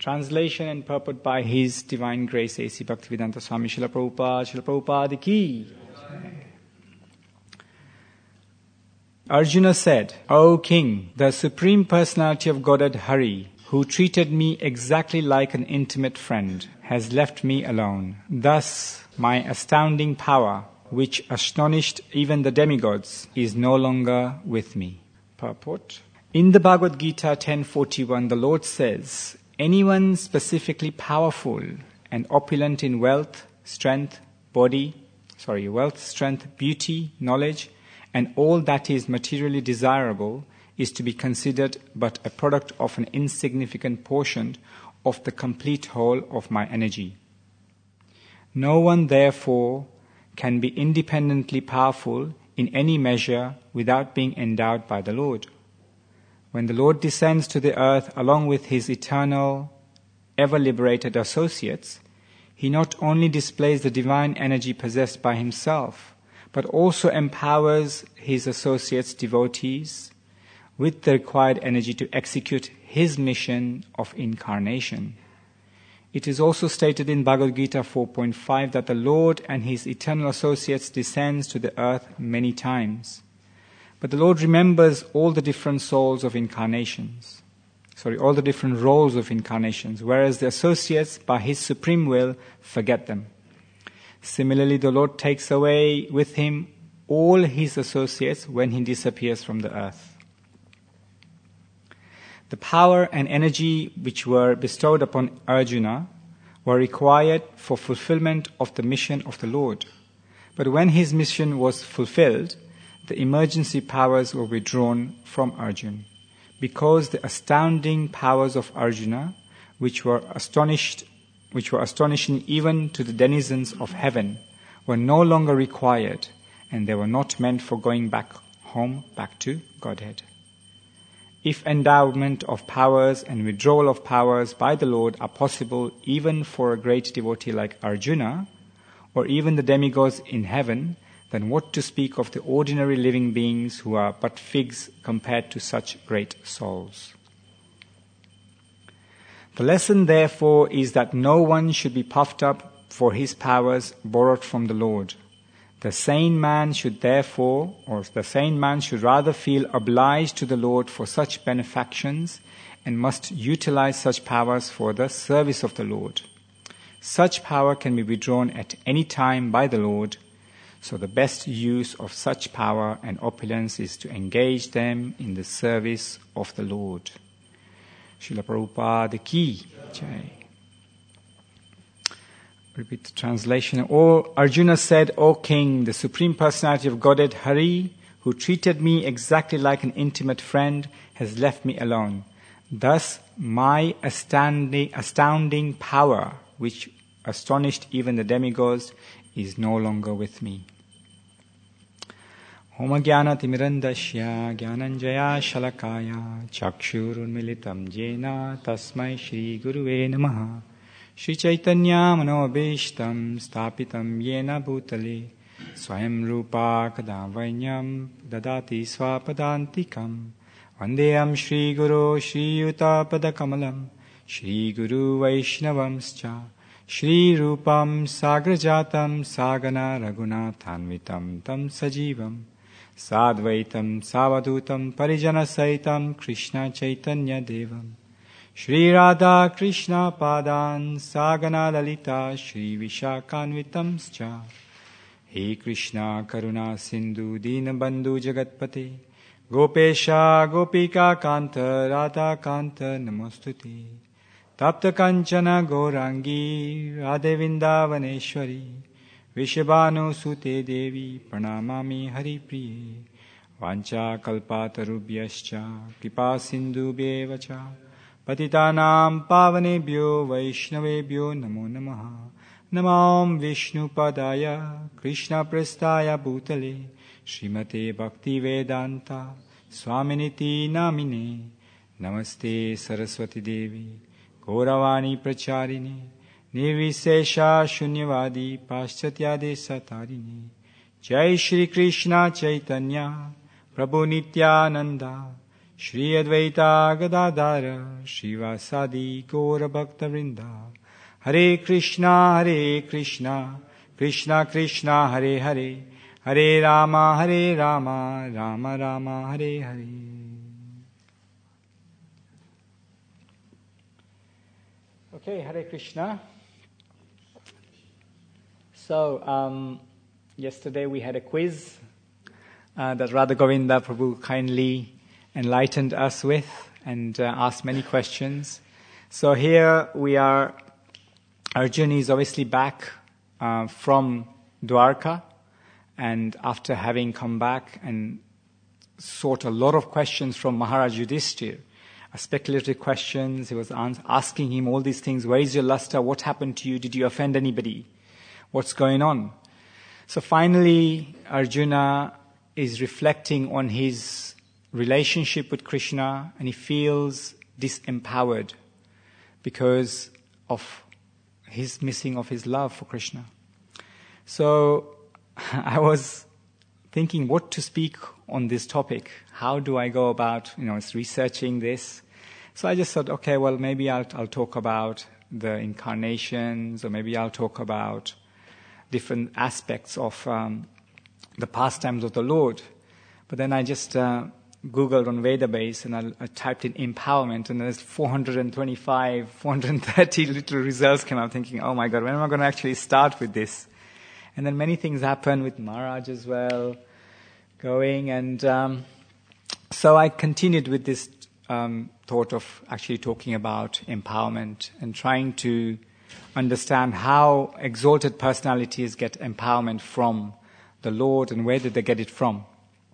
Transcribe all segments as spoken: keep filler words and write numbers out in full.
Translation and purport by His Divine Grace A C Bhaktivedanta Swami Srila Prabhupada, Srila Prabhupada Ki. Arjuna said, O King, the Supreme Personality of Godhead Hari, who treated me exactly like an intimate friend, has left me alone. Thus, my astounding power, which astonished even the demigods, is no longer with me. Purport. In the Bhagavad Gita ten forty-one, the Lord says, anyone specifically powerful and opulent in wealth, strength, body, sorry, wealth, strength, beauty, knowledge, and all that is materially desirable is to be considered but a product of an insignificant portion of the complete whole of my energy. No one, therefore, can be independently powerful in any measure without being endowed by the Lord. When the Lord descends to the earth along with His eternal, ever-liberated associates, He not only displays the divine energy possessed by Himself, but also empowers His associates, devotees, with the required energy to execute His mission of incarnation. It is also stated in Bhagavad Gita four point five that the Lord and His eternal associates descends to the earth many times. But the Lord remembers all the different souls of incarnations, sorry, all the different roles of incarnations, whereas the associates, by His supreme will, forget them. Similarly, the Lord takes away with Him all His associates when He disappears from the earth. The power and energy which were bestowed upon Arjuna were required for fulfillment of the mission of the Lord. But when his mission was fulfilled, the emergency powers were withdrawn from Arjuna, because the astounding powers of Arjuna, which were astonished, which were astonishing even to the denizens of heaven, were no longer required, and they were not meant for going back home, back to Godhead. If endowment of powers and withdrawal of powers by the Lord are possible even for a great devotee like Arjuna, or even the demigods in heaven, then what to speak of the ordinary living beings who are but figs compared to such great souls? The lesson, therefore, is that no one should be puffed up for his powers borrowed from the Lord. The sane man should therefore, or the sane man should rather feel obliged to the Lord for such benefactions and must utilize such powers for the service of the Lord. Such power can be withdrawn at any time by the Lord, so the best use of such power and opulence is to engage them in the service of the Lord. Srila Prabhupada Ki Jai. Repeat the translation. O Arjuna said, O King, the Supreme Personality of Godhead Hari, who treated me exactly like an intimate friend, has left me alone. Thus, my astounding, astounding power, which astonished even the demigods, is no longer with me. Om Jnana Timirandasya Jnananjaya Shalakaya Chakshurunmilitam Jena Tasmai Shri Guruve Namaha Shri Chaitanya Manobhishtam Stapitam Yena Bhutale Swayam Rupa Kadavainyam Dadati Swapadantikam Vandeyam Shri Guru Shri Yuta Padakamalam Shri Guru Vaishnavamscha Shri Rupam Sagrajatam Sagana Raghunathanvitam Tam Sajivam Sadvaitam Savadutam Parijana Saitam Krishna Chaitanya Devam Shri Radha Krishna Padan Sagana Lalita Shri Vishakanvitam Scha He Krishna Karuna Sindhu Dinabandhu Jagatpate Gopesha Gopika Kanta Radha Kanta Namostute Tapta Kanchana Gaurangi Radhe Vindavaneshwari Vishabhanu Sute Devi Pranamami Hari Priye Vancha Kalpatarubhyascha Kripa Sindhu Bevacha Patitanam Pavanebhyo Vaishnavebhyo Namo Namaha Namam Vishnu Padaya Krishna Prestaya Bhutale Srimate Bhakti Vedanta Swaminiti Namine Namaste Saraswati Devi Gauravani Pracharini Nirvisesha Shunyavadi Paschatyade Satarini Jai Shri Krishna Chaitanya Prabhu Nityananda Shri Advaita Gadadhara Shivasadi Gaura Bhakta Vrinda. Hare Krishna, Hare Krishna, Krishna Krishna, Hare Hare, Hare Rama, Hare Rama, Rama Rama, Hare Hare. Okay, Hare Krishna. So, um, yesterday we had a quiz uh, that Radha Govinda Prabhu kindly enlightened us with and uh, asked many questions. So here we are, Arjuna is obviously back uh, from Dwarka, and after having come back and sought a lot of questions from Maharaj Yudhishthira, speculative questions, he was asking him all these things, where is your luster, what happened to you, did you offend anybody, what's going on? So finally Arjuna is reflecting on his relationship with Krishna, and he feels disempowered because of his missing of his love for Krishna. So I was thinking what to speak on this topic. How do I go about, you know, researching this? So I just thought, okay, well, maybe I'll, I'll talk about the incarnations, or maybe I'll talk about different aspects of um, the pastimes of the Lord. But then I just uh, Googled on Vedabase, and I, I typed in empowerment, and there's four hundred twenty-five, four hundred thirty little results came out, thinking, oh my God, when am I going to actually start with this? And then many things happened with Maharaj as well, going, and um, so I continued with this um, thought of actually talking about empowerment and trying to understand how exalted personalities get empowerment from the Lord, and where did they get it from.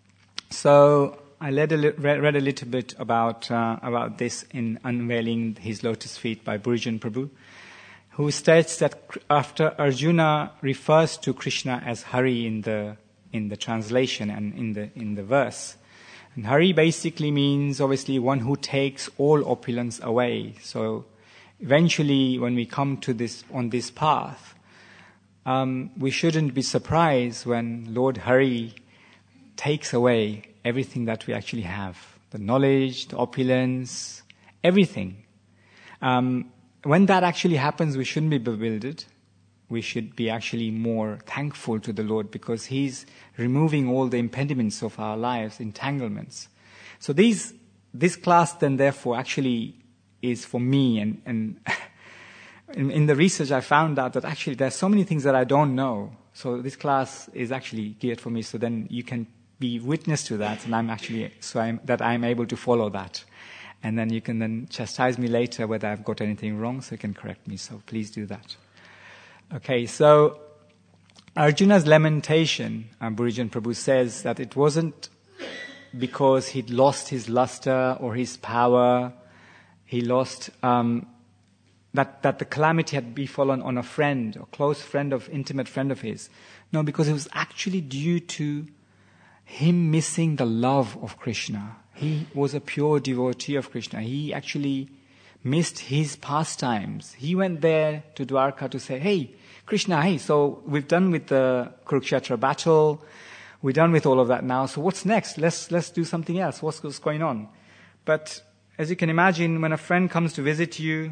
So I read a, li- read a little bit about uh, about this in Unveiling His Lotus Feet by Burijan Prabhu, who states that after Arjuna refers to Krishna as Hari in the in the translation and in the in the verse, and Hari basically means obviously one who takes all opulence away. So eventually, when we come to this on this path, um, we shouldn't be surprised when Lord Hari takes away everything that we actually have, the knowledge, the opulence, everything. Um, when that actually happens, we shouldn't be bewildered. We should be actually more thankful to the Lord, because He's removing all the impediments of our lives, entanglements. So these, this class then therefore actually is for me, and, and in, in the research I found out that actually there are so many things that I don't know. So this class is actually geared for me, so then you can be witness to that, and I'm actually, so I'm, that I'm able to follow that. And then you can then chastise me later whether I've got anything wrong, so you can correct me, so please do that. Okay, so Arjuna's lamentation, uh, Burijan Prabhu says that it wasn't because he'd lost his luster or his power, he lost, um, that, that the calamity had befallen on a friend, a close friend of, intimate friend of his. No, because it was actually due to him missing the love of Krishna. He was a pure devotee of Krishna. He actually missed his pastimes. He went there to Dwarka to say, hey, Krishna, hey, so we've done with the Kurukshetra battle. We're done with all of that now. So what's next? Let's, let's do something else. What's, what's going on? But as you can imagine, when a friend comes to visit you,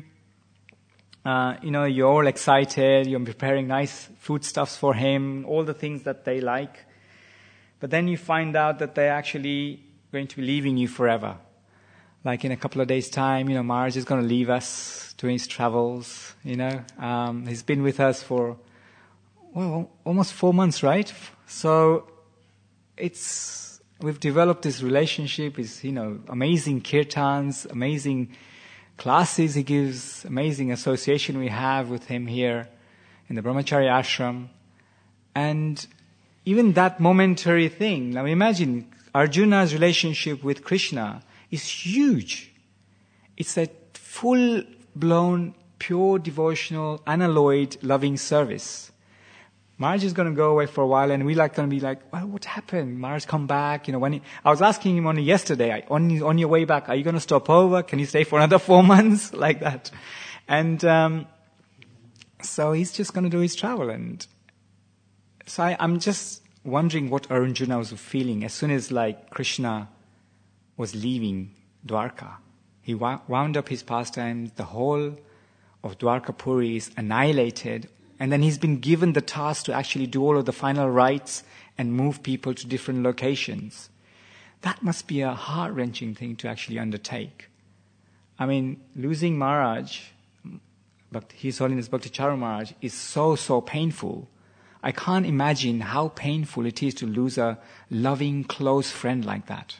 uh, you know, you're all excited. You're preparing nice foodstuffs for him, all the things that they like. But then you find out that they're actually going to be leaving you forever. Like in a couple of days' time, you know, Maharaj is going to leave us doing his travels, you know. Um, he's been with us for, well, almost four months, right? So it's, we've developed this relationship, is, you know, amazing kirtans, amazing classes he gives, amazing association we have with him here in the Brahmacharya ashram. And even that momentary thing, now imagine Arjuna's relationship with Krishna is huge. It's a full-blown, pure, devotional, unalloyed, loving service. Maharaj is going to go away for a while, and we're like going to be like, well, what happened? Maharaj come back. You know, when he, I was asking him only yesterday, on, on your way back, are you going to stop over? Can you stay for another four months? Like that. And um, so he's just going to do his travel. And so I, I'm just wondering what Arjuna was feeling as soon as like Krishna was leaving Dwarka. He wound up his pastimes, the whole of Dwarkapuri is annihilated, and then he's been given the task to actually do all of the final rites and move people to different locations. That must be a heart-wrenching thing to actually undertake. I mean, losing Maharaj, His Holiness Bhakticharu Maharaj, is so, so painful. I can't imagine how painful it is to lose a loving, close friend like that.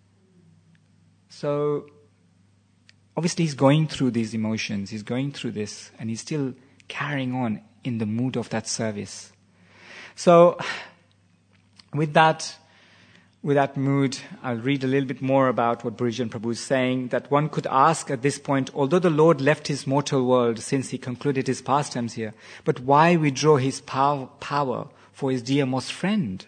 So, obviously he's going through these emotions, he's going through this, and he's still carrying on in the mood of that service. So, with that, with that mood, I'll read a little bit more about what Burijan Prabhu is saying, that one could ask at this point, although the Lord left his mortal world since he concluded his pastimes here, but why withdraw his pow- power for his dearmost friend?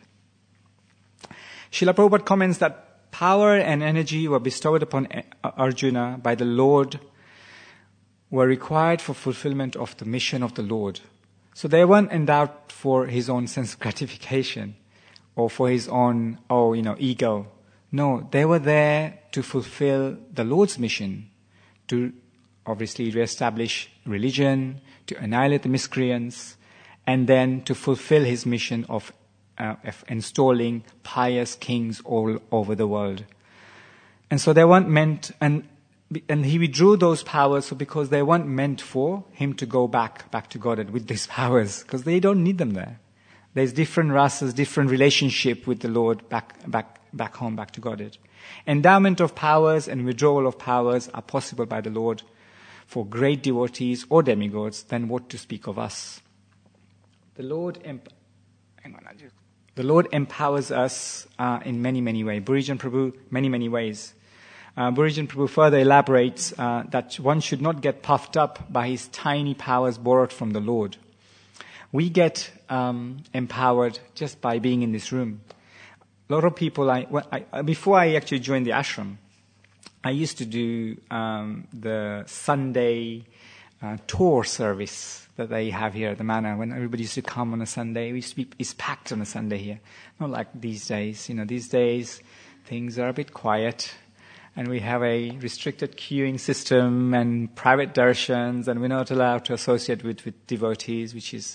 Srila Prabhupada comments that power and energy were bestowed upon Arjuna by the Lord were required for fulfillment of the mission of the Lord. So they weren't endowed for his own sense of gratification or for his own, oh, you know, ego. No, they were there to fulfill the Lord's mission, to obviously reestablish religion, to annihilate the miscreants, and then to fulfill his mission of, uh, of installing pious kings all over the world. And so they weren't meant, and and he withdrew those powers because they weren't meant for him to go back, back to Godhead with these powers, because they don't need them there. There's different rasas, different relationship with the Lord back, back, back home, back to Godhead. Endowment of powers and withdrawal of powers are possible by the Lord for great devotees or demigods, then what to speak of us? The Lord, emp- hang on, the Lord empowers us uh, in many, many ways. Burijan Prabhu, many, many ways. Uh, Burijan Prabhu further elaborates uh, that one should not get puffed up by his tiny powers borrowed from the Lord. We get um, empowered just by being in this room. A lot of people, I, well, I, before I actually joined the ashram, I used to do um, the Sunday uh, tour service that they have here at the manor. When everybody used to come on a Sunday, we used to be, it's packed on a Sunday here. Not like these days. You know, these days things are a bit quiet. And we have a restricted queuing system and private darshans, and we're not allowed to associate with, with devotees, which is,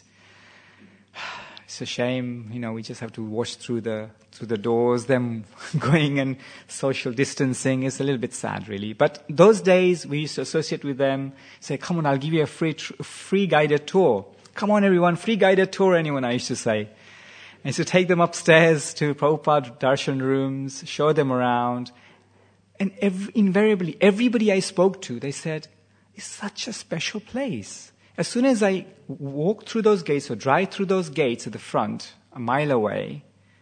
it's a shame. You know, we just have to watch through the through the doors, them going, and social distancing is a little bit sad, really. But those days, we used to associate with them, say, come on, I'll give you a free tr- free guided tour. Come on, everyone, free guided tour, anyone, I used to say. I used to take them upstairs to Prabhupada darshan rooms, show them around. And every, invariably, everybody I spoke to, they said, it's such a special place. As soon as I walk through those gates or drive through those gates at the front, a mile away,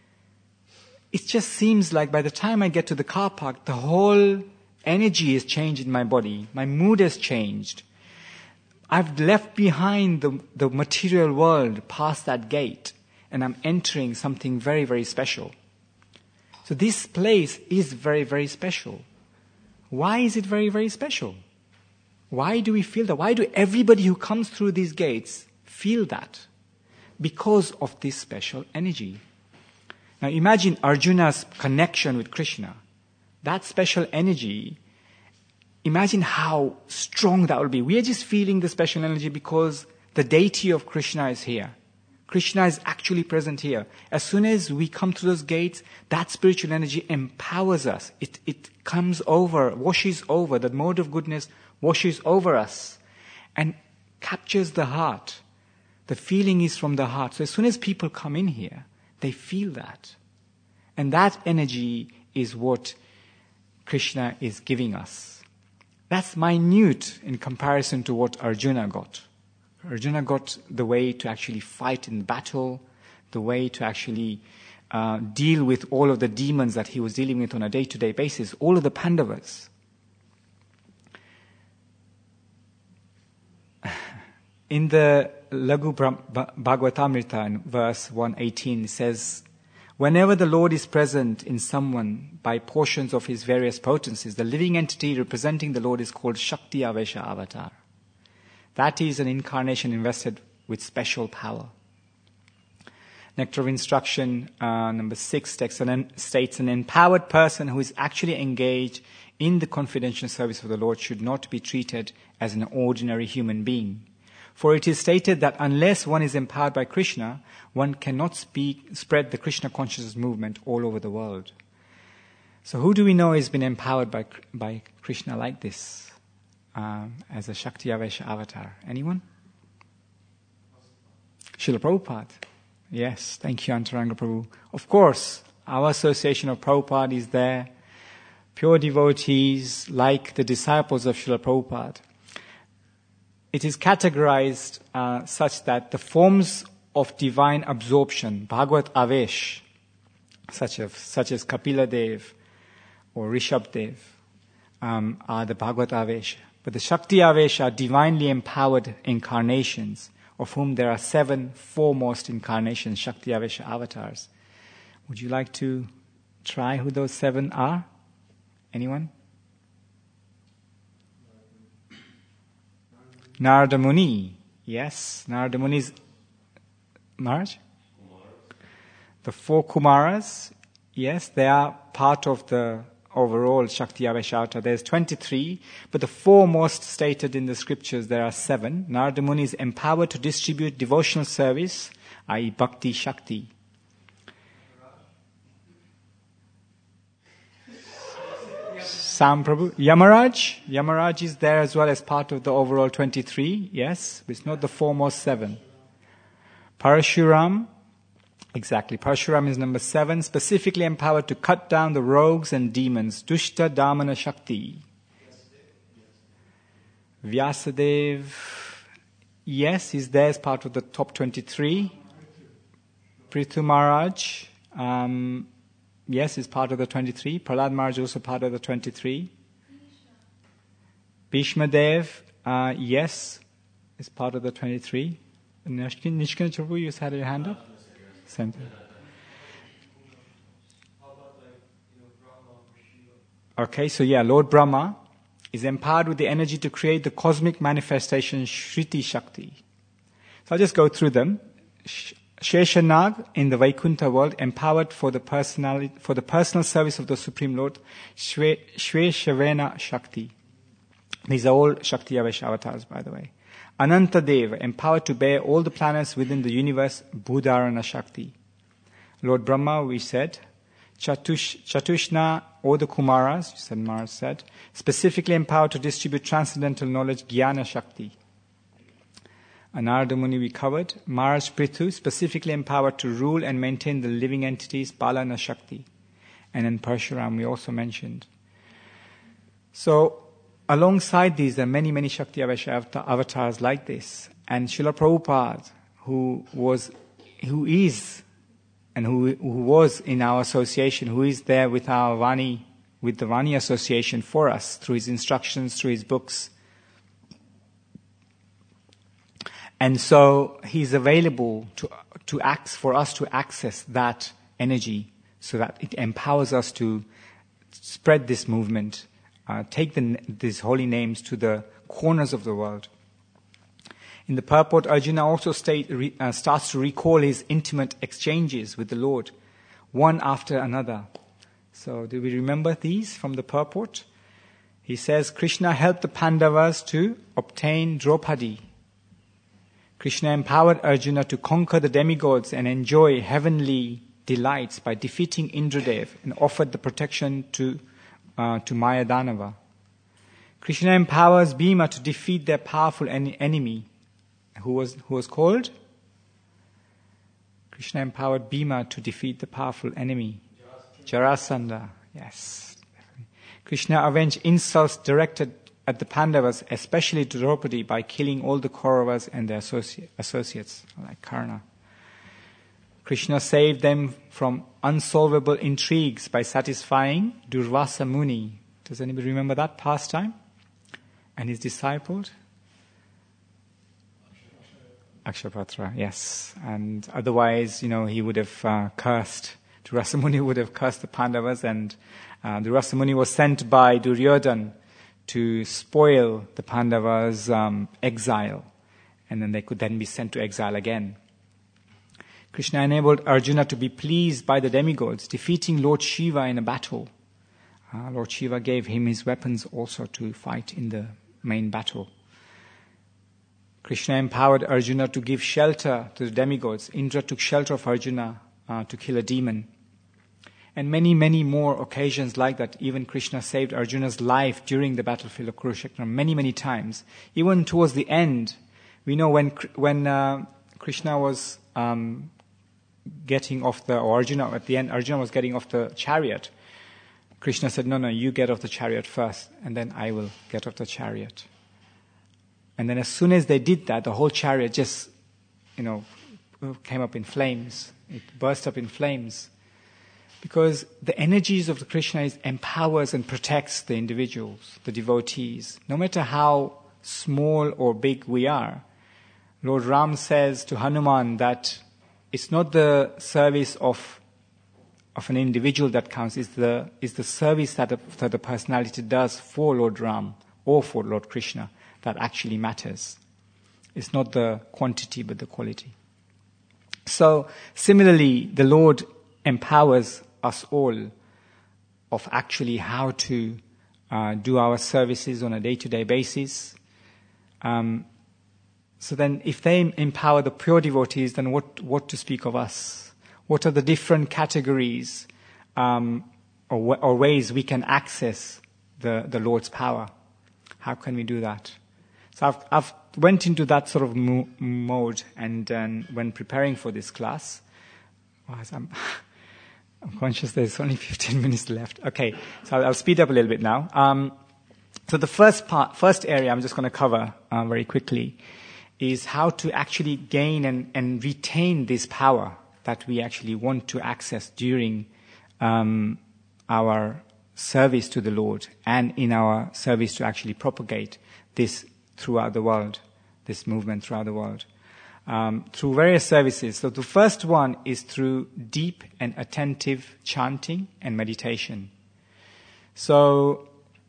it just seems like by the time I get to the car park, the whole energy has changed in my body. My mood has changed. I've left behind the, the material world past that gate, and I'm entering something very, very special. So this place is very, very special. Why is it very, very special? Why do we feel that? Why do everybody who comes through these gates feel that? Because of this special energy. Now imagine Arjuna's connection with Krishna. That special energy, imagine how strong that will be. We are just feeling the special energy because the deity of Krishna is here. Krishna is actually present here. As soon as we come through those gates, that spiritual energy empowers us. It, it comes over, washes over. That mode of goodness washes over us and captures the heart. The feeling is from the heart. So as soon as people come in here, they feel that. And that energy is what Krishna is giving us. That's minute in comparison to what Arjuna got. Arjuna got the way to actually fight in battle, the way to actually uh, deal with all of the demons that he was dealing with on a day-to-day basis, all of the Pandavas. In the Laghu Bhagavatamrita, in verse one eighteen, it says, whenever the Lord is present in someone by portions of his various potencies, the living entity representing the Lord is called Shakti Avesha Avatar. That is an incarnation invested with special power. Nectar of Instruction, uh, number six, text and states an empowered person who is actually engaged in the confidential service of the Lord should not be treated as an ordinary human being. For it is stated that unless one is empowered by Krishna, one cannot speak, spread the Krishna consciousness movement all over the world. So who do we know has been empowered by by Krishna like this, um, as a Shakti Avesha avatar? Anyone? Srila Prabhupada. Yes, thank you, Antaranga Prabhu. Of course, our association of Prabhupada is there. Pure devotees, like the disciples of Srila Prabhupada. It is categorized uh, such that the forms of divine absorption, Bhagavad Avesh, such as, such as Kapila Dev or Rishabh Dev, um, are the Bhagavad Avesh. But the Shakti Avesh are divinely empowered incarnations, of whom there are seven foremost incarnations, Shakti Avesha avatars. Would you like to try who those seven are? Anyone? Narada Muni. Yes, Narada Muni is... Maharaj? The four Kumaras, yes, they are part of the overall Shakti Avesha avatar. There's twenty-three, but the four most stated in the scriptures, there are seven. Narada Muni is empowered to distribute devotional service, that is Bhakti Shakti. Sam Prabhu. Yamaraj. Yamaraj is there as well as part of the overall twenty-three, yes, but it's not the foremost seven. Parashuram. Exactly. Parshuram is number seven, specifically empowered to cut down the rogues and demons. Dushta Damana Shakti. Vyasadev, yes, he's there as part of the top twenty-three. Prithu Maharaj, um, yes, is part of the twenty-three. Prahlad Maharaj also part of the twenty-three. Bhishma Dev, uh, yes, is part of the twenty-three. Nishkan Prabhu, you had your hand up? Same thing. Okay, so yeah, Lord Brahma is empowered with the energy to create the cosmic manifestation Shriti Shakti. So I'll just go through them. Sheshanag in the Vaikuntha world, empowered for the personality, for the personal service of the Supreme Lord, Shwe Shavena Shakti. These are all Shakti Avesha avatars, by the way. Anantadeva, empowered to bear all the planets within the universe, Bhudharana Shakti. Lord Brahma, we said. Chatush, Chatushna, or the Kumaras, said Maharaj said, specifically empowered to distribute transcendental knowledge, Jnana Shakti. Narada Muni we covered. Maharaj Prithu, specifically empowered to rule and maintain the living entities, Palana Shakti. And then Parshuram we also mentioned. So, alongside these, there are many, many Shakti Avesha avatars like this. And Srila Prabhupada, who was, who is, and who, who was in our association, who is there with our Vani, with the Vani association for us, through his instructions, through his books. And so he's available to, to act, for us to access that energy, so that it empowers us to spread this movement. Uh, take the, these holy names to the corners of the world. In the purport, Arjuna also state, re, uh, starts to recall his intimate exchanges with the Lord, one after another. So, do we remember these from the purport? He says, Krishna helped the Pandavas to obtain Draupadi. Krishna empowered Arjuna to conquer the demigods and enjoy heavenly delights by defeating Indradev, and offered the protection to Uh, to Mayadanava. Krishna empowers Bhima to defeat their powerful en- enemy, who was who was called? Krishna empowered Bhima to defeat the powerful enemy, Jarasandha. Yes. Krishna avenged insults directed at the Pandavas, especially to Draupadi, by killing all the Kauravas and their associ- associates, like Karna. Krishna saved them from unsolvable intrigues by satisfying Durvasa Muni. Does anybody remember that pastime? And his disciples? Akshapatra, yes. And otherwise, you know, he would have uh, cursed. Durvasa Muni would have cursed the Pandavas, and uh, Durvasa Muni was sent by Duryodhan to spoil the Pandavas' um, exile. And then they could then be sent to exile again. Krishna enabled Arjuna to be pleased by the demigods, defeating Lord Shiva in a battle. Uh, Lord Shiva gave him his weapons also to fight in the main battle. Krishna empowered Arjuna to give shelter to the demigods. Indra took shelter of Arjuna uh, to kill a demon. And many, many more occasions like that. Even Krishna saved Arjuna's life during the battlefield of Kurukshetra many, many times. Even towards the end, we know when when uh, Krishna was um, getting off the, or Arjuna, at the end, Arjuna was getting off the chariot. Krishna said, no, no, you get off the chariot first, and then I will get off the chariot. And then as soon as they did that, the whole chariot just, you know, came up in flames. It burst up in flames. Because the energies of the Krishna is empowers and protects the individuals, the devotees. No matter how small or big we are, Lord Ram says to Hanuman that it's not the service of of an individual that counts, it's the, it's the service that the, that the personality does for Lord Ram or for Lord Krishna that actually matters. It's not the quantity but the quality. So similarly, the Lord empowers us all of actually how to uh, do our services on a day-to-day basis. Um, so then if they empower the pure devotees, then what, what to speak of us? What are the different categories um, or, or ways we can access the, the Lord's power? How can we do that? So I've, I've went into that sort of mo- mode, and um, when preparing for this class, well, I'm, I'm conscious there's only fifteen minutes left. Okay, so I'll, I'll speed up a little bit now. Um, so the first part, first area I'm just going to cover uh, very quickly is how to actually gain and, and retain this power that we actually want to access during um, our service to the Lord and in our service to actually propagate this throughout the world, this movement throughout the world, um, through various services. So the first one is through deep and attentive chanting and meditation. So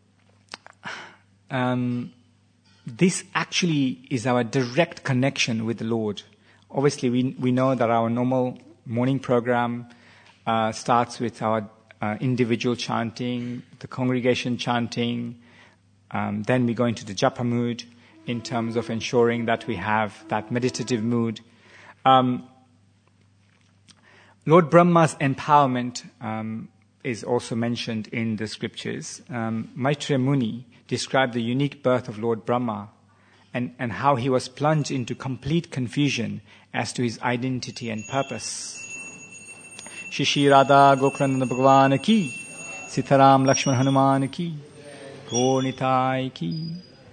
um, this actually is our direct connection with the Lord. Obviously, we we know that our normal morning program uh, starts with our uh, individual chanting, the congregation chanting. Um, then we go into the japa mood in terms of ensuring that we have that meditative mood. Um, Lord Brahma's empowerment um, is also mentioned in the scriptures. Um, Maitreya Muni described the unique birth of Lord Brahma and, and how he was plunged into complete confusion as to his identity and purpose. Shishi Radha Gokrananda Bhagavan ki, Sitaram Lakshman Hanuman ki, Gaur Nitai ki.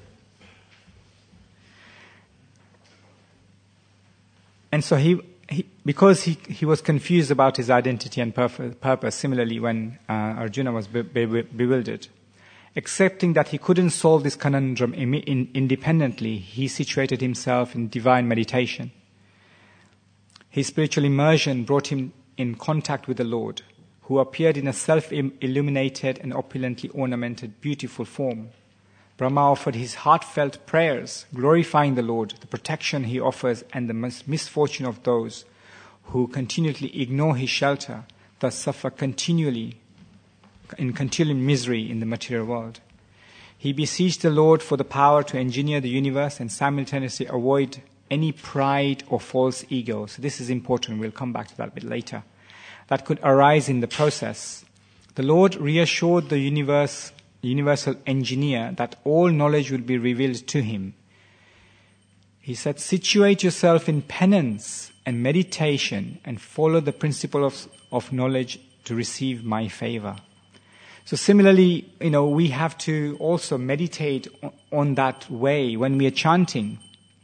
And so he, he because he, he was confused about his identity and purpose, similarly when uh, Arjuna was be- be- bewildered, accepting that he couldn't solve this conundrum in, in, independently, he situated himself in divine meditation. His spiritual immersion brought him in contact with the Lord, who appeared in a self-illuminated and opulently ornamented, beautiful form. Brahma offered his heartfelt prayers, glorifying the Lord, the protection he offers, and the mis- misfortune of those who continually ignore his shelter, thus suffer continually in continual misery in the material world. He beseeched the Lord for the power to engineer the universe and simultaneously avoid any pride or false ego. So this is important. We'll come back to that a bit later. That could arise in the process. The Lord reassured the universe, universal engineer that all knowledge will be revealed to him. He said, situate yourself in penance and meditation and follow the principle of, of knowledge to receive my favor. So similarly, you know, we have to also meditate on, on that way when we are chanting.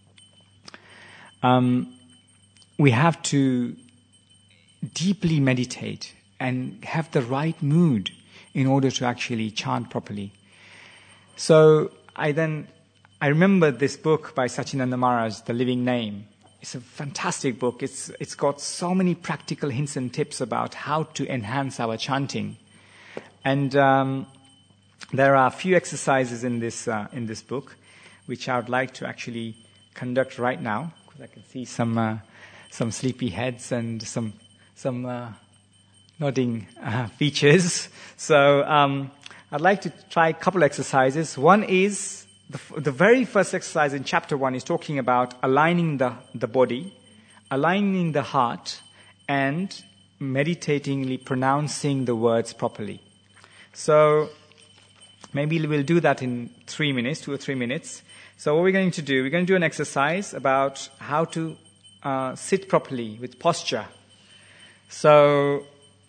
Um, we have to deeply meditate and have the right mood in order to actually chant properly. So I then, I remember this book by Sachinanda Maharaj, The Living Name. It's a fantastic book. It's it's got so many practical hints and tips about how to enhance our chanting. And um, there are a few exercises in this uh, in this book, which I would like to actually conduct right now. Because I can see some uh, some sleepy heads and some some uh, nodding uh, features. So um, I'd like to try a couple exercises. One is, the, the very first exercise in chapter one is talking about aligning the, the body, aligning the heart, and meditatingly pronouncing the words properly. So maybe we'll do that in three minutes, two or three minutes. So what we're going to do, we're going to do an exercise about how to uh, sit properly with posture. So,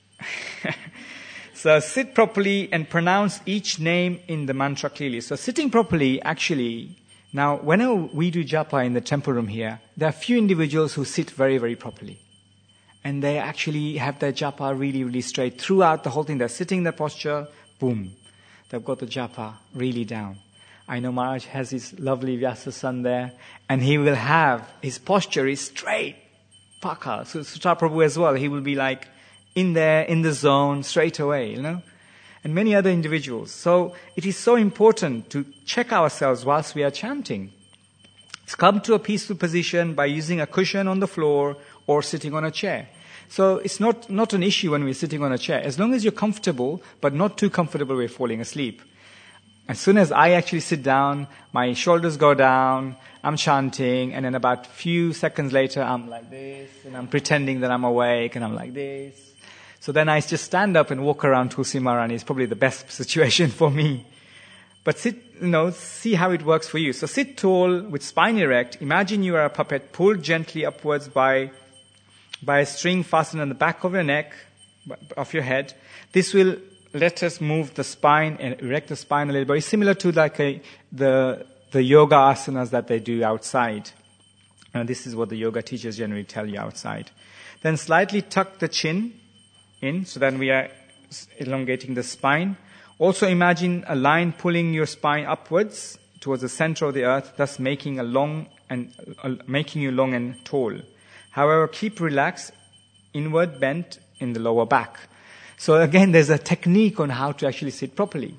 so sit properly and pronounce each name in the mantra clearly. So sitting properly, actually, now whenever we do japa in the temple room here, there are few individuals who sit very, very properly. And they actually have their japa really, really straight throughout the whole thing. They're sitting in their posture, boom. They've got the japa really down. I know Maharaj has his lovely Vyasa son there, and he will have, his posture is straight. Paka. So Sutra Prabhu as well, he will be like in there, in the zone, straight away, you know. And many other individuals. So it is so important to check ourselves whilst we are chanting. Come to a peaceful position by using a cushion on the floor or sitting on a chair. So it's not, not an issue when we're sitting on a chair. As long as you're comfortable, but not too comfortable we're falling asleep. As soon as I actually sit down, my shoulders go down, I'm chanting, and then about a few seconds later, I'm like this, and I'm pretending that I'm awake, and I'm like this. So then I just stand up and walk around Tulsi Maharani. It's probably the best situation for me. But sit, you know, see how it works for you. So sit tall with spine erect. Imagine you are a puppet pulled gently upwards by, by a string fastened on the back of your neck, of your head. This will let us move the spine and erect the spine a little bit. It's similar to like a, the, the yoga asanas that they do outside. And this is what the yoga teachers generally tell you outside. Then slightly tuck the chin in, so then we are elongating the spine. Also imagine a line pulling your spine upwards towards the center of the earth, thus making a long and uh, making you long and tall. However, keep relaxed, inward bent in the lower back. So again, there's a technique on how to actually sit properly.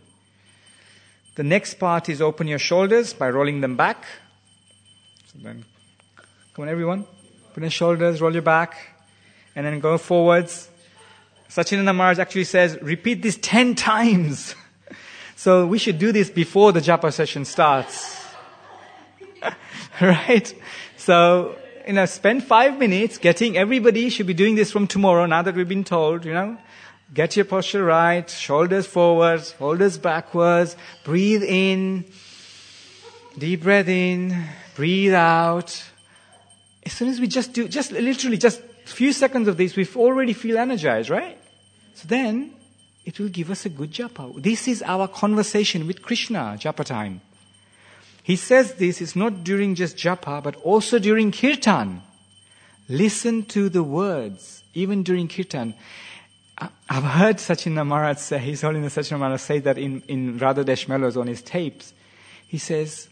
The next part is open your shoulders by rolling them back. So then, come on everyone, open your shoulders, roll your back, and then go forwards. Sachinanda Maharaj actually says, repeat this ten times. So we should do this before the japa session starts. Right? So, you know, spend five minutes getting, everybody should be doing this from tomorrow, now that we've been told, you know. Get your posture right, shoulders forwards, shoulders backwards, breathe in, deep breath in, breathe out. As soon as we just do, just literally just a few seconds of this, we already feel energized, right? So then, it will give us a good japa. This is our conversation with Krishna, japa time. He says this is not during just japa, but also during kirtan. Listen to the words, even during kirtan. I've heard Sachinanda Maharaj say, His Holiness Sachinanda Maharaj say that in, in Radha Desh Mellows on his tapes. He says,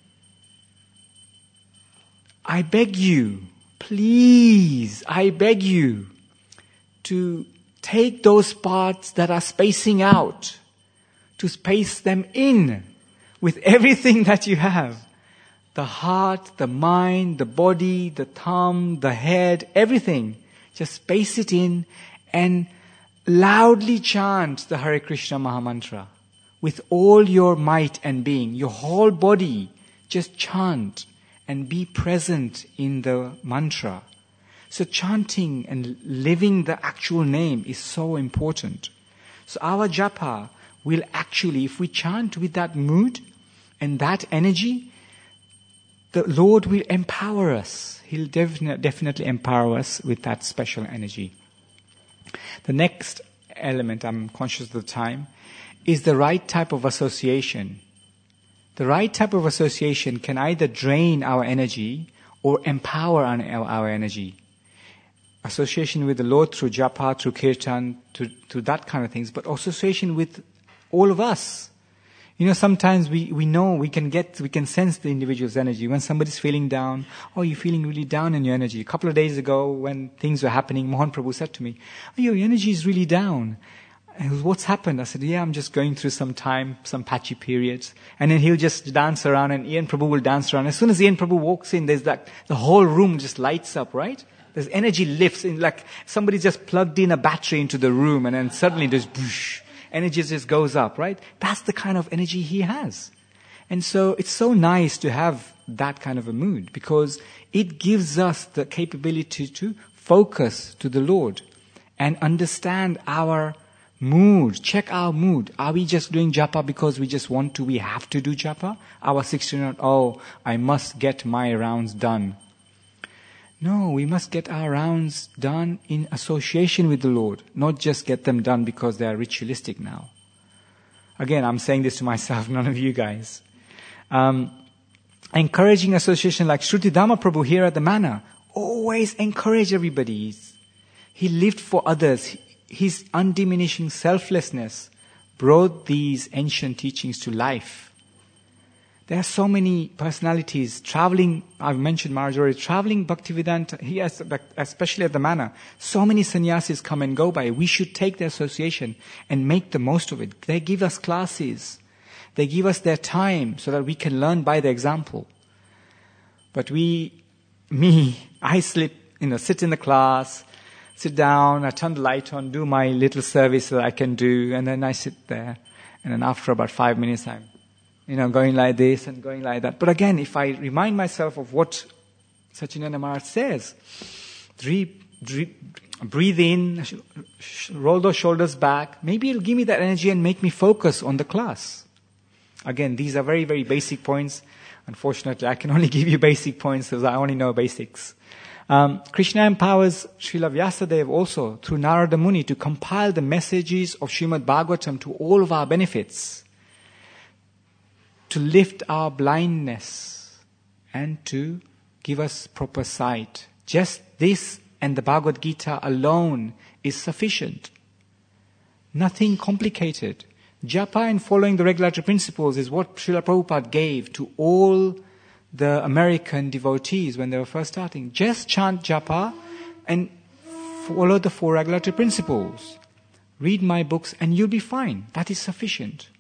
I beg you, please, I beg you to take those parts that are spacing out, to space them in with everything that you have. The heart, the mind, the body, the thumb, the head, everything. Just space it in and loudly chant the Hare Krishna Mahamantra with all your might and being. Your whole body, just chant and be present in the mantra. So chanting and living the actual name is so important. So our japa will actually, if we chant with that mood and that energy, the Lord will empower us. He'll defin- definitely empower us with that special energy. The next element, I'm conscious of the time, is the right type of association. The right type of association can either drain our energy or empower our, our energy. Association with the Lord through japa, through kirtan, through, through that kind of things, but association with all of us. You know, sometimes we, we know, we can get, we can sense the individual's energy. When somebody's feeling down, oh, you're feeling really down in your energy. A couple of days ago, when things were happening, Mohan Prabhu said to me, oh, your energy is really down. And he was, what's happened? I said, yeah, I'm just going through some time, some patchy periods. And then he'll just dance around, and Ian Prabhu will dance around. As soon as Ian Prabhu walks in, there's like, the whole room just lights up, right? There's energy lifts in, like somebody just plugged in a battery into the room, and then suddenly there's whoosh. energy just goes up, right? That's the kind of energy he has. And so it's so nice to have that kind of a mood, because it gives us the capability to focus to the Lord and understand our mood. Check our mood. Are we just doing japa because we just want to, we have to do japa? Our sixteen, oh, I must get my rounds done. No, we must get our rounds done in association with the Lord, not just get them done because they are ritualistic now. Again, I'm saying this to myself, none of you guys. Um, encouraging association like Shruti Dhamma Prabhu here at the Manor. Always encourage everybody. He lived for others. His undiminishing selflessness brought these ancient teachings to life. There are so many personalities traveling. I've mentioned Maharaj already, traveling Bhaktivedanta. He has, especially at the Manor, so many sannyasis come and go by. We should take the association and make the most of it. They give us classes. They give us their time so that we can learn by the example. But we, me, I slip, you know, sit in the class, sit down, I turn the light on, do my little service that I can do, and then I sit there. And then after about five minutes, I'm, you know, going like this and going like that. But again, if I remind myself of what Satchidananda Maharaj says, breathe, breathe in, roll those shoulders back, maybe it'll give me that energy and make me focus on the class. Again, these are very, very basic points. Unfortunately, I can only give you basic points because I only know basics. Um, Krishna empowers Srila Vyasadeva also through Narada Muni to compile the messages of Srimad Bhagavatam to all of our benefits, to lift our blindness and to give us proper sight. Just this and the Bhagavad Gita alone is sufficient. Nothing complicated. Japa and following the regulatory principles is what Srila Prabhupada gave to all the American devotees when they were first starting. Just chant japa and follow the four regulatory principles. Read my books and you'll be fine. That is sufficient.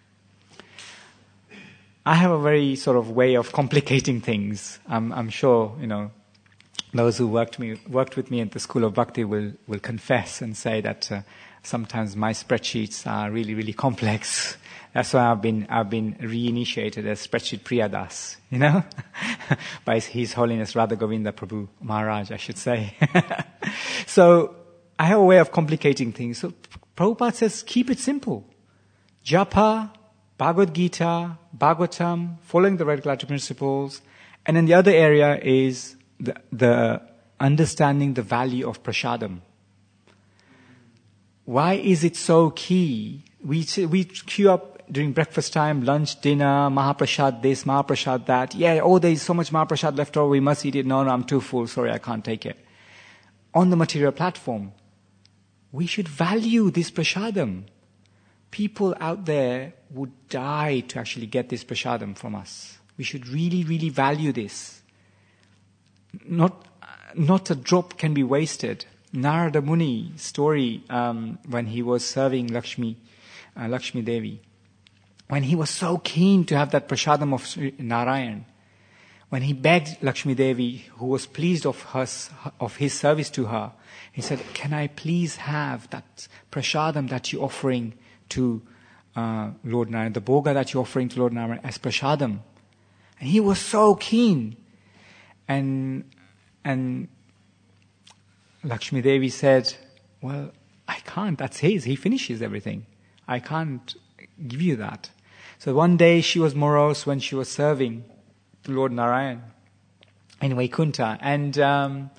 I have a very sort of way of complicating things. I'm, I'm sure, you know, those who worked me worked with me at the School of Bhakti will will confess and say that uh, sometimes my spreadsheets are really, really complex. That's why I've been I've been reinitiated as Spreadsheet Priyadas, you know, by His Holiness Radha Govinda Prabhu Maharaj, I should say. So I have a way of complicating things. So Prabhupada says, keep it simple. Japa, Bhagavad Gita, Bhagavatam, following the regulatory principles, and then the other area is the, the understanding the value of prasadam. Why is it so key? We we queue up during breakfast time, lunch, dinner, Mahaprasad this, Mahaprasad that. Yeah, oh, there is so much Mahaprasad left over, we must eat it. No, no, I'm too full, sorry, I can't take it. On the material platform, we should value this prasadam. People out there would die to actually get this prasadam from us. We should really, really value this. Not, not a drop can be wasted. Narada Muni story um, when he was serving Lakshmi, uh, Lakshmi Devi. When he was so keen to have that prasadam of Narayan, when he begged Lakshmi Devi, who was pleased of her, of his service to her, he said, "Can I please have that prasadam that you're offering to uh, Lord Narayan, the bhoga that you're offering to Lord Narayan as prasadam?" And he was so keen. And and Lakshmi Devi said, "Well, I can't. That's his. He finishes everything. I can't give you that." So one day she was morose when she was serving Lord Narayan in Vaikuntha. And um,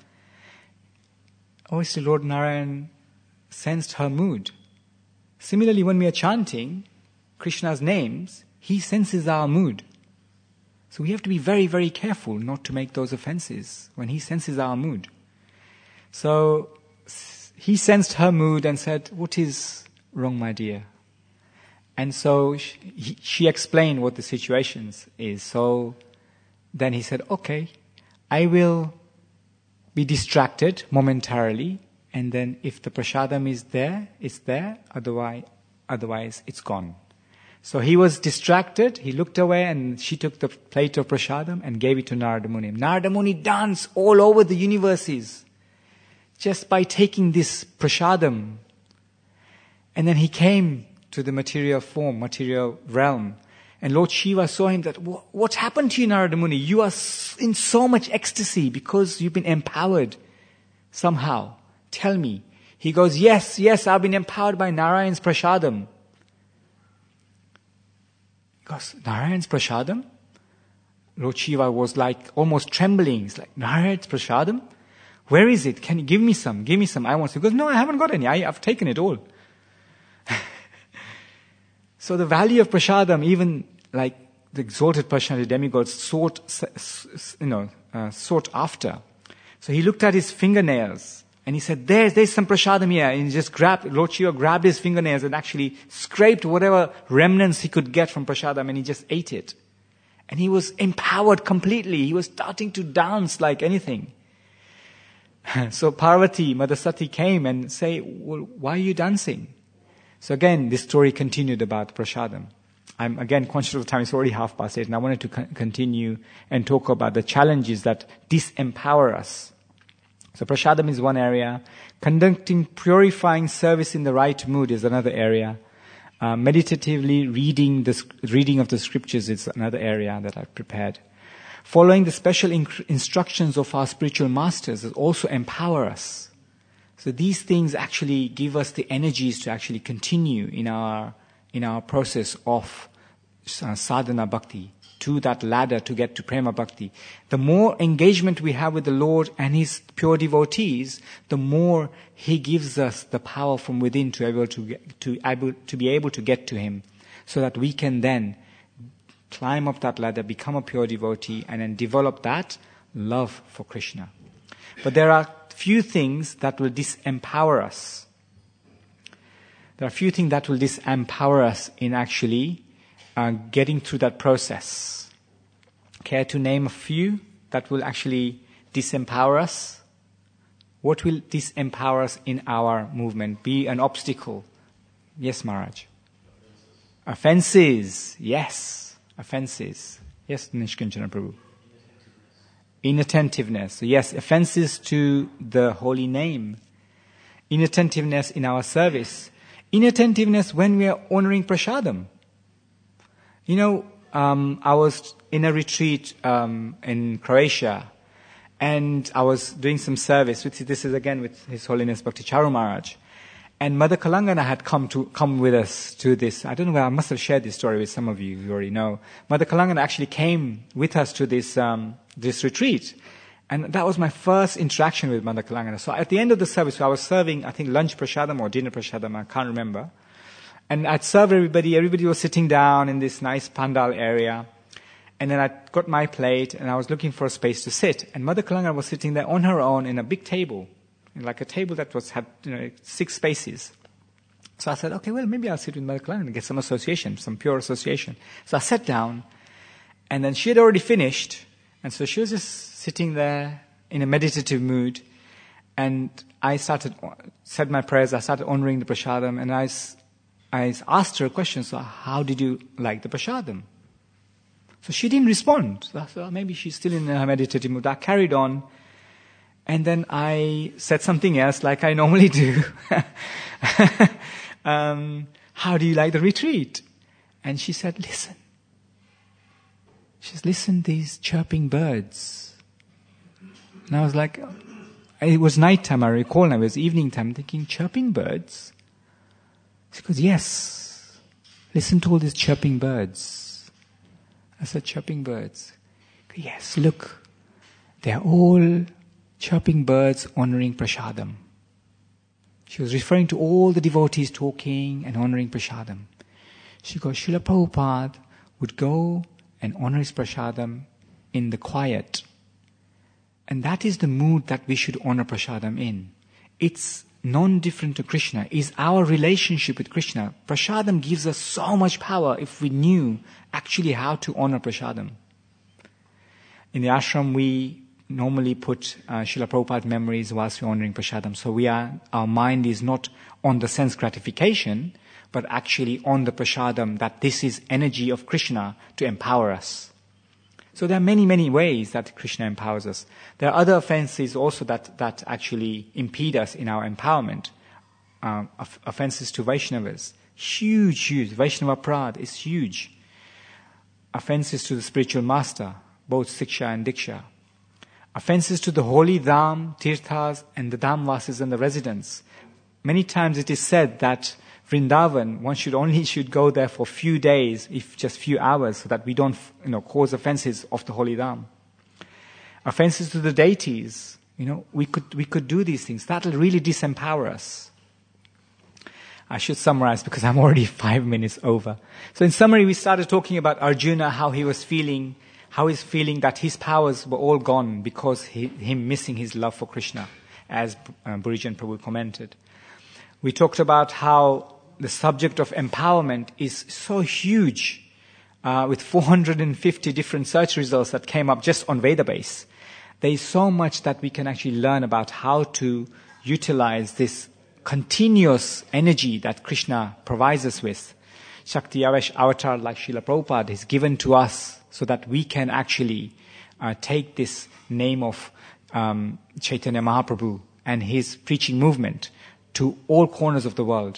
obviously Lord Narayan sensed her mood. Similarly, when we are chanting Krishna's names, he senses our mood. So we have to be very, very careful not to make those offenses when he senses our mood. So he sensed her mood and said, "What is wrong, my dear?" And so she, she explained what the situation is. So then he said, "Okay, I will be distracted momentarily, and then if the prasadam is there, it's there. Otherwise, otherwise it's gone." So he was distracted. He looked away, and she took the plate of prasadam and gave it to Narada Muni. Narada Muni danced all over the universes just by taking this prasadam. And then he came to the material form, material realm. And Lord Shiva saw him that, what's happened to you, Narada Muni? You are in so much ecstasy because you've been empowered somehow. Tell me. He goes, yes, yes, I've been empowered by Narayan's Prashadam. He goes, Narayan's Prashadam? Lord Shiva was like almost trembling. He's like, Narayan's Prashadam? Where is it? Can you give me some? Give me some. I want some. He goes, no, I haven't got any. I, I've taken it all. So the value of Prashadam, even like the exalted personality demigods sought, you know, uh, sought after. So he looked at his fingernails and he said, there's, there's some Prashadam here. And he just grabbed, Lord Shiva grabbed his fingernails and actually scraped whatever remnants he could get from Prashadam and he just ate it. And he was empowered completely. He was starting to dance like anything. So Parvati, Mother Sati came and say, well, why are you dancing? So again, this story continued about Prashadam. I'm again conscious of the time, it's already half past eight, and I wanted to co- continue and talk about the challenges that disempower us. So Prashadam is one area. Conducting purifying service in the right mood is another area. Uh, meditatively reading the reading of the scriptures is another area that I've prepared. Following the special inc- instructions of our spiritual masters will also empower us. So these things actually give us the energies to actually continue in our in our process of uh, sadhana bhakti, to that ladder to get to prema bhakti. The more engagement we have with the Lord and His pure devotees, the more He gives us the power from within to able to get, to able to be able to get to Him, so that we can then climb up that ladder, become a pure devotee, and then develop that love for Krishna. But there are few things that will disempower us. There are few things that will disempower us in actually uh, getting through that process. Care to name a few that will actually disempower us? What will disempower us in our movement? Be an obstacle? Yes, Maharaj. Offenses. Yes. Offenses. Yes, Nishkanchana Prabhu. Inattentiveness. So yes, offenses to the holy name. Inattentiveness in our service. Inattentiveness when we are honoring Prashadam. You know, um, I was in a retreat um, in Croatia, and I was doing some service. With, this is again with His Holiness Bhakti Charu Maharaj. And Mother Kalangana had come to come with us to this. I don't know where I must have shared this story with some of you. You already know. Mother Kalangana actually came with us to this um, this retreat, and that was my first interaction with Mother Kalangana. So at the end of the service, I was serving, I think, lunch prashadam or dinner prashadam. I can't remember. And I'd served everybody. Everybody was sitting down in this nice pandal area, and then I got my plate, and I was looking for a space to sit. And Mother Kalangana was sitting there on her own in a big table. Like a table that was had you know six spaces. So I said, okay, well, maybe I'll sit with Mother Kalangana and get some association, some pure association. So I sat down, and then she had already finished, and so she was just sitting there in a meditative mood, and I started, said my prayers, I started honoring the prashadam, and I, I asked her a question, so how did you like the prashadam? So she didn't respond. So I thought, oh, maybe she's still in her meditative mood. I carried on. And then I said something else like I normally do. um, how do you like the retreat? And she said, listen. She said, listen, these chirping birds. And I was like, it was nighttime, I recall now, it was evening time, thinking, chirping birds? She goes, yes. Listen to all these chirping birds. I said, chirping birds? Yes, look. They're all chirping birds honoring Prashadam. She was referring to all the devotees talking and honoring Prashadam. She goes, Srila Prabhupada would go and honor his Prashadam in the quiet. And that is the mood that we should honor Prashadam in. It's non-different to Krishna. It's our relationship with Krishna. Prashadam gives us so much power if we knew actually how to honor Prashadam. In the ashram, we normally put uh, Srila Prabhupada memories whilst we're honoring Prashadam. So we are, our mind is not on the sense gratification, but actually on the Prashadam, that this is energy of Krishna to empower us. So there are many, many ways that Krishna empowers us. There are other offenses also that, that actually impede us in our empowerment. Uh, offenses to Vaishnavas, Huge, huge. Vaishnava Prad is huge. Offenses to the spiritual master, both Siksha and Diksha. Offenses to the holy Dham, Tirthas, and the Dhamvasis and the residents. Many times it is said that Vrindavan, one should only should go there for few days, if just few hours, so that we don't, you know, cause offenses of the holy Dham. Offenses to the deities, you know, we could we could do these things. That'll really disempower us. I should summarize because I'm already five minutes over. So in summary, we started talking about Arjuna, how he was feeling, how he's feeling that his powers were all gone because he, him missing his love for Krishna, as uh, Burijan Prabhu commented. We talked about how the subject of empowerment is so huge, uh, with four hundred fifty different search results that came up just on Vedabase. There is so much that we can actually learn about how to utilize this continuous energy that Krishna provides us with. Shakti Avesh avatar like Srila Prabhupada is given to us so that we can actually uh, take this name of um, Chaitanya Mahaprabhu and his preaching movement to all corners of the world.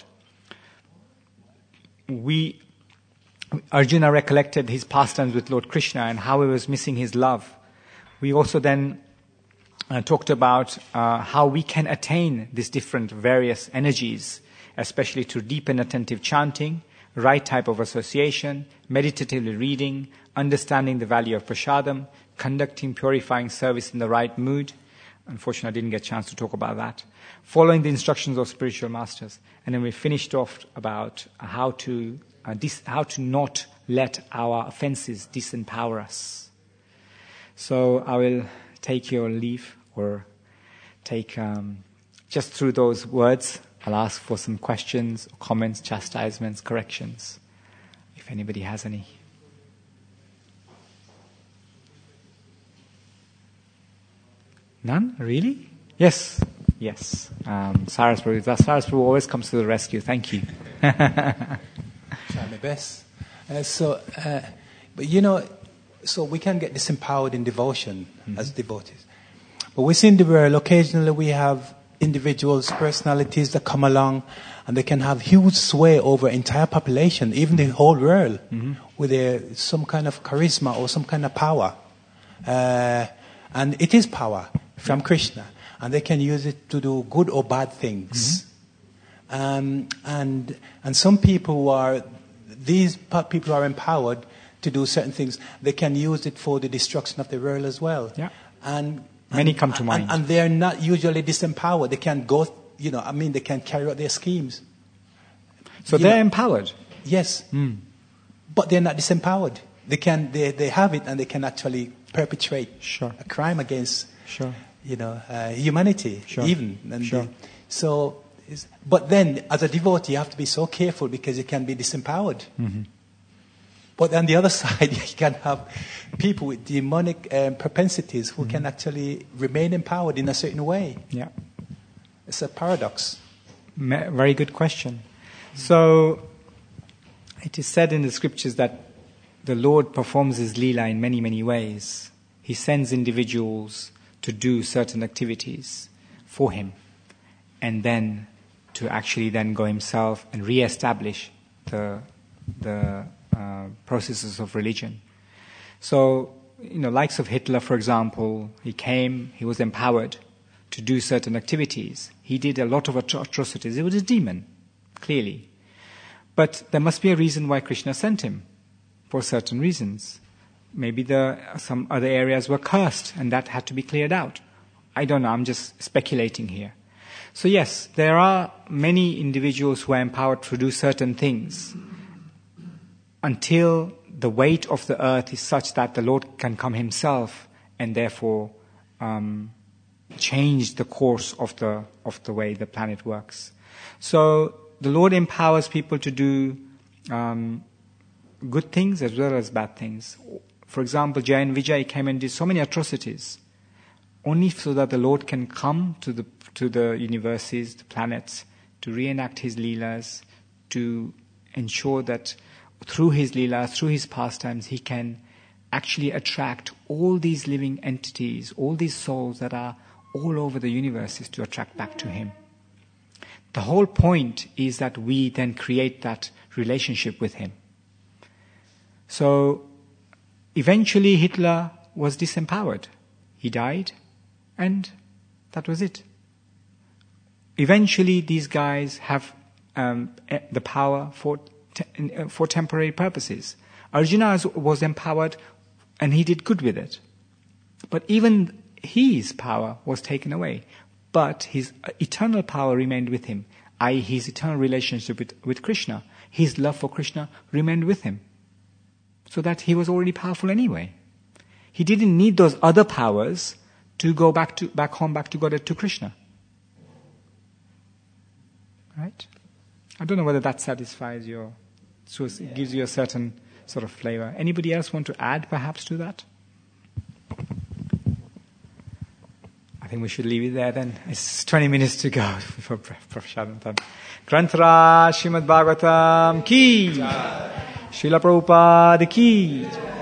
We, Arjuna recollected his pastimes with Lord Krishna and how he was missing his love. We also then uh, talked about uh, how we can attain these different various energies, especially through deep and attentive chanting, right type of association, meditatively reading, understanding the value of prasadam, conducting purifying service in the right mood. Unfortunately, I didn't get a chance to talk about that. Following the instructions of spiritual masters. And then we finished off about how to uh, dis- how to not let our offenses disempower us. So I will take your leave, or take um, just through those words. I'll ask for some questions, comments, chastisements, corrections, if anybody has any. None? Really? Yes. Yes. Um, Saras Prabhu. Saras Prabhu always comes to the rescue. Thank you. Try my best. Uh, so, uh, but you know, so we can get disempowered in devotion mm-hmm. as devotees. But within the world, occasionally we have individuals, personalities that come along and they can have huge sway over entire population, even the whole world, mm-hmm. with a, some kind of charisma or some kind of power. Uh, and it is power from Krishna. And they can use it to do good or bad things. Mm-hmm. Um, and and some people who are, these people who are empowered to do certain things, they can use it for the destruction of the world as well. Yeah. And Many and, come to mind. And, and they're not usually disempowered. They can go, you know, I mean, they can carry out their schemes. So you they're know, empowered? Yes. Mm. But they're not disempowered. They can, they, they have it and they can actually perpetrate sure. a crime against, sure. you know, uh, humanity, sure. even. And sure. they, so, but then, as a devotee, you have to be so careful because you can be disempowered. Mm-hmm. But on the other side, you can have people with demonic um, propensities who mm-hmm. can actually remain empowered in a certain way. Yeah. It's a paradox. Very good question. So, it is said in the scriptures that the Lord performs His Leela in many, many ways. He sends individuals to do certain activities for Him, and then to actually then go Himself and re-establish the the uh, processes of religion. So, you know, likes of Hitler, for example, he came, he was empowered to do certain activities. He did a lot of atro- atrocities. He was a demon, clearly. But there must be a reason why Krishna sent him, for certain reasons. Maybe the, some other areas were cursed and that had to be cleared out. I don't know, I'm just speculating here. So yes, there are many individuals who are empowered to do certain things until the weight of the earth is such that the Lord can come Himself and therefore um, change the course of the of the way the planet works. So the Lord empowers people to do um, good things as well as bad things. For example, Jay and Vijay came and did so many atrocities, only so that the Lord can come to the to the universes, the planets, to reenact His Leelas, to ensure that through His Leelas, through His pastimes, He can actually attract all these living entities, all these souls that are all over the universes to attract back to Him. The whole point is that we then create that relationship with him. So eventually Hitler was disempowered. He died, and that was it. Eventually these guys have um, the power for te- for temporary purposes. Arjuna was empowered and he did good with it. But even his power was taken away. But his eternal power remained with him, that is his eternal relationship with, with Krishna. His love for Krishna remained with him. So that he was already powerful anyway. He didn't need those other powers to go back to back home, back to God, to Krishna. Right? I don't know whether that satisfies your, so it gives you a certain sort of flavor. Anybody else want to add perhaps to that? I think we should leave it there then. It's twenty minutes to go for Prashadam time. Granthara Srimad Bhagavatam ki, Srila Prabhupada ki.